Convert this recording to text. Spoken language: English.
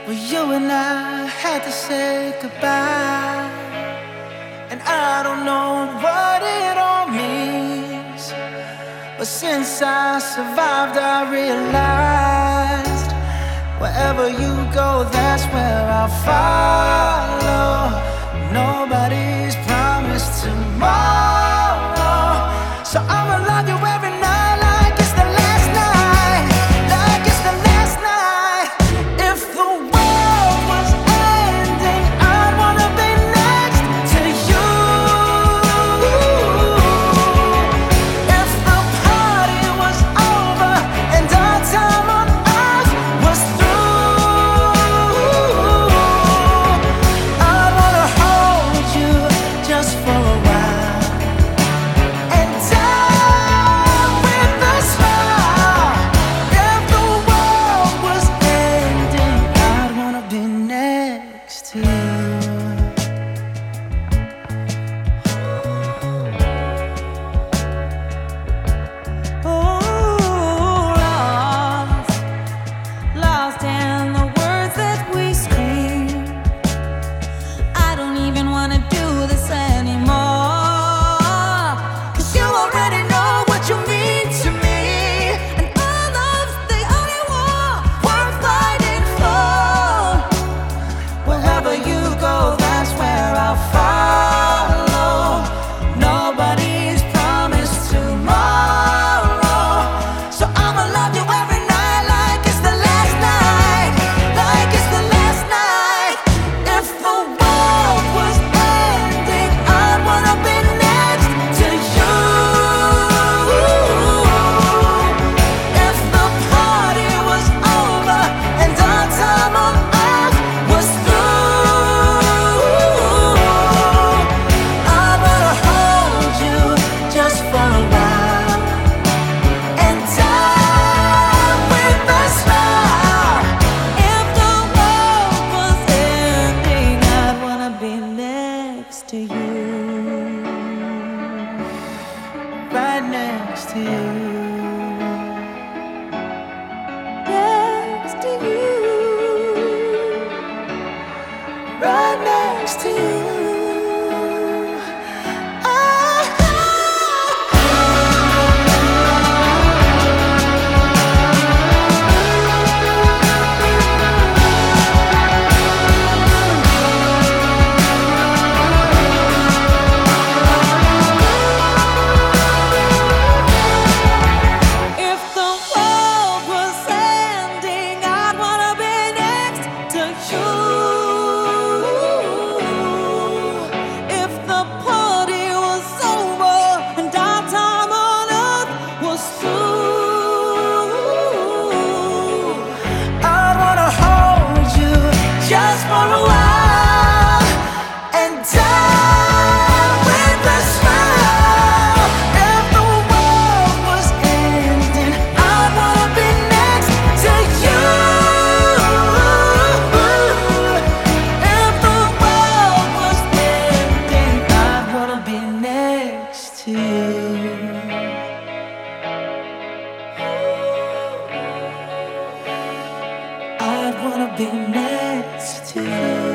Well, you and I had to say goodbye, and I don't know what it all means. But since I survived, I realized wherever you go, that's where I'll follow. Nobody's promised tomorrow, so I'ma love you every night like it's the last night, like it's the last night. If the world was ending, I'd wanna be next to you. If the party was over and our time on earth was through, I'd wanna hold you just for a while and die with a smile. If the world was ending, I'd wanna be next to you. Lost in the words that we scream. I don't even wanna do this anymore, 'cause you already know what you mean to me, and our love's the only war worth fighting for. Wherever you go, that's where I'll follow. Nobody's promised tomorrow, so I'ma love you every night like it's the last night, like it's the last night. If the world was ending, I'd wanna be next to you. If the party was over and our time on earth was through, I wanna hold you just for a while and die with a smile. If the world was ending, I'd wanna be next to you. Right next to you. Next to you. Right next to you. If the world was ending, I'd wanna be next to you. If the party was over and our time on earth was through, I wanna hold you just for a while and die with a smile. If the world was ending, I'd wanna be next to you. If the world was ending, I'd wanna be next to you. I'd wanna be next to you.